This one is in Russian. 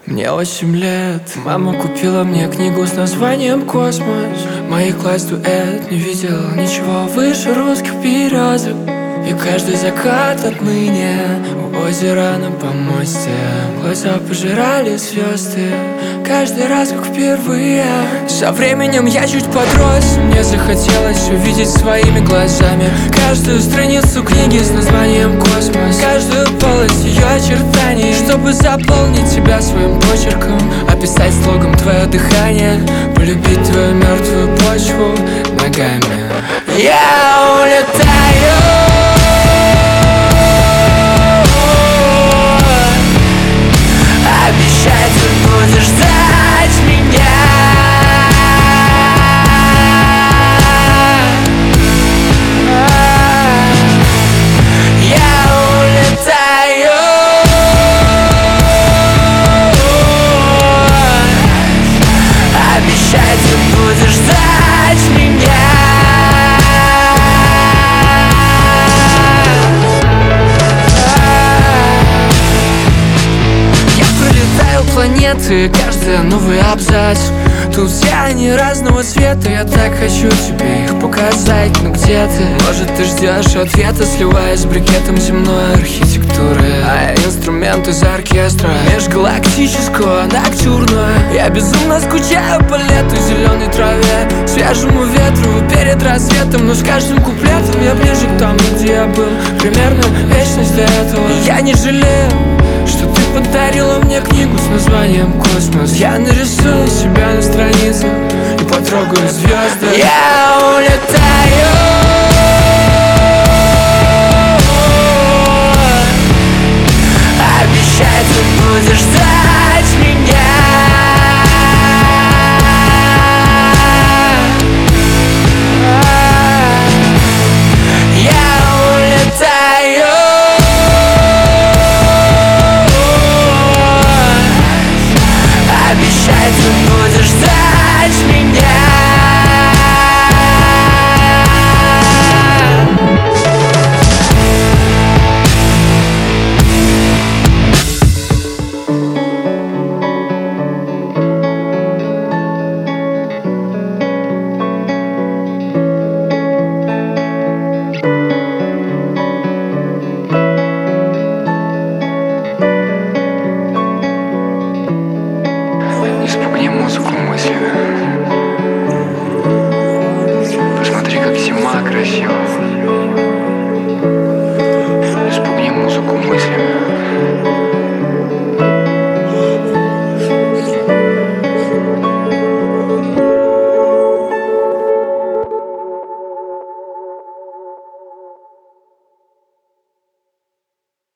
Мне 8 лет. Мама купила мне книгу с названием «Космос». Моих глаз дуэт, не видел ничего выше русских березок. И каждый закат отныне у озера на помосте глаза пожирали звезды, каждый раз как впервые. Со временем я чуть подрос, мне захотелось увидеть своими глазами каждую страницу книги с названием «Космос», каждую полость ее очертаний, чтобы заполнить тебя своим почерком, описать слогом твое дыхание, полюбить твою мертвую почву ногами. Я улетаю. Обещай, ты будешь ждать меня. Я улетаю. Обещай, ты будешь ждать меня. Планеты, каждый новый абзац. Тут все они разного цвета. Я так хочу тебе их показать. Но где ты? Может, ты ждешь ответа, сливаясь с брикетом земной архитектуры, а инструмент из оркестра межгалактического ноктюрна. Я безумно скучаю по лету, зеленой траве, свежему ветру перед рассветом. Но с каждым куплетом я ближе к тому, где я был. Примерно вечность до этого. Я не жалею, что ты подарила мне книгу с названием «Космос». Я нарисую себя на странице и потрогаю звезды. Я улетаю.